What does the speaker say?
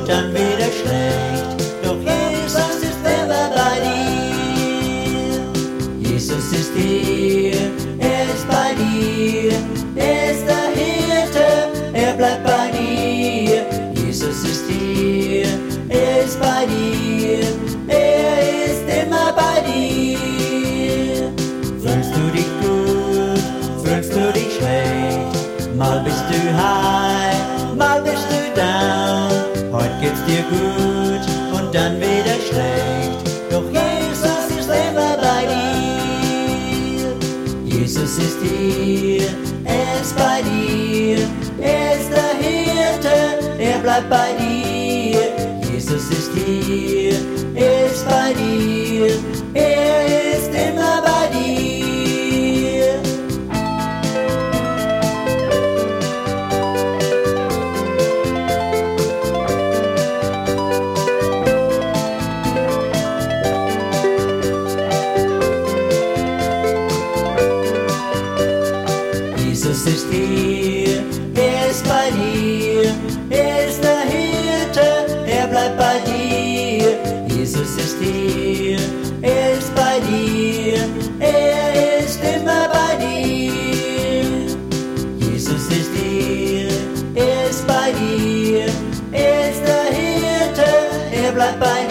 und dann wieder schlecht. Doch Jesus ist immer bei dir. Jesus ist hier, er ist bei dir. Er ist der Hirte, er bleibt bei dir. Jesus ist hier, er ist bei dir. Er ist immer bei dir. Fühlst du dich gut, fühlst du dich schlecht? Mal bist du high, mal bist du down. Heute geht's dir gut und dann wieder schlecht. Doch Jesus ist immer bei dir. Jesus ist hier, er ist bei dir. Er ist der Hirte, er bleibt bei dir. Jesus ist hier, er ist bei dir. Er ist immer bei dir. Jesus ist hier, er ist bei dir. Er ist der Hirte, er bleibt bei dir. Jesus ist hier, er ist bei dir. Er ist immer bei dir. Jesus ist hier, er ist bei dir. Er ist der Hirte, er bleibt bei dir.